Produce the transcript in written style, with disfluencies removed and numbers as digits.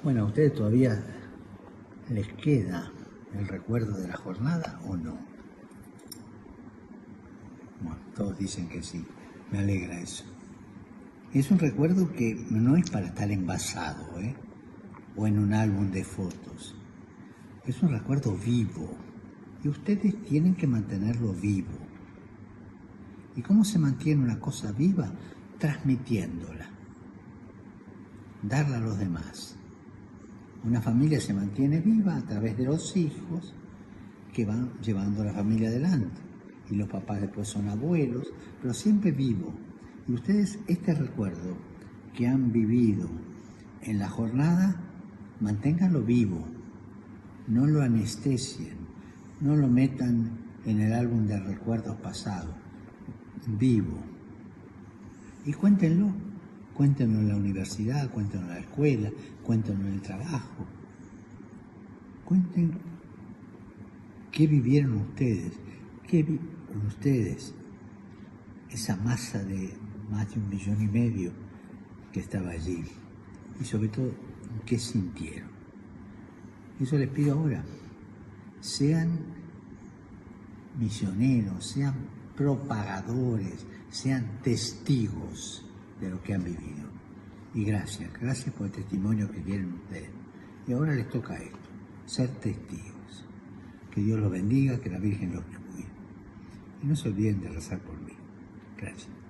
Bueno, ¿a ustedes todavía les queda el recuerdo de la jornada o no? Bueno, todos dicen que sí, me alegra eso. Es un recuerdo que no es para estar envasado, o en un álbum de fotos. Es un recuerdo vivo y ustedes tienen que mantenerlo vivo. ¿Y cómo se mantiene una cosa viva? Transmitiéndola, darla a los demás. Una familia se mantiene viva a través de los hijos que van llevando a la familia adelante. Y los papás después son abuelos, pero siempre vivo. Y ustedes este recuerdo que han vivido en la jornada, manténganlo vivo. No lo anestesien, no lo metan en el álbum de recuerdos pasados. Vivo. Y cuéntenlo en la universidad, cuéntenlo en la escuela, cuéntenlo en el trabajo. Cuenten qué vivieron ustedes, esa masa de más de 1,5 millones que estaba allí. Y sobre todo, qué sintieron. Eso les pido ahora. Sean misioneros, sean propagadores, sean testigos de lo que han vivido. Y gracias por el testimonio que tienen ustedes. Y ahora les toca esto, ser testigos. Que Dios los bendiga, que la Virgen los cuide. Y no se olviden de rezar por mí. Gracias.